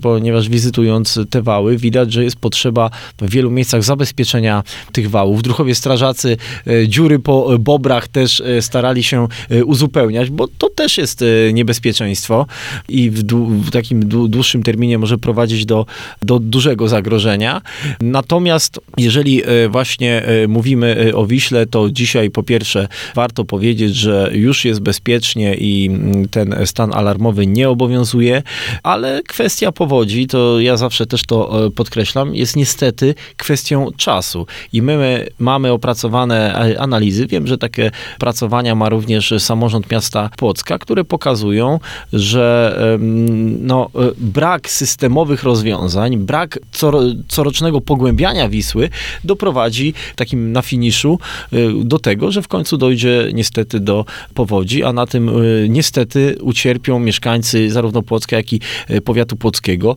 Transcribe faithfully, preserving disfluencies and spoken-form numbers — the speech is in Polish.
ponieważ wizytując te wały widać, że jest potrzeba w wielu miejscach zabezpieczenia tych wałów. W Druchowie strażacy dziury po bobrach też starali się uzupełniać, bo to też jest niebezpieczeństwo i w, dłu- w takim dłuższym terminie może prowadzić do, do dużego zagrożenia. Natomiast jeżeli właśnie mówimy o Wiśle, to dzisiaj po pierwsze warto powiedzieć, że już jest bezpiecznie i ten stan alarmowy nie obowiązuje, ale kwestia powodzi, to ja zawsze też to podkreślam, jest niestety kwestią czasu. I my mamy opracowane analizy. Wiem, że takie pracowania ma również samorząd miasta Płocka, które pokazują, że no, brak systemowych rozwiązań, brak corocznego pogłębiania Wisły doprowadzi takim na finiszu do tego, że w końcu dojdzie niestety do powodzi, a na tym niestety ucierpią mieszkańcy zarówno Płocka, jak i powiatu płockiego.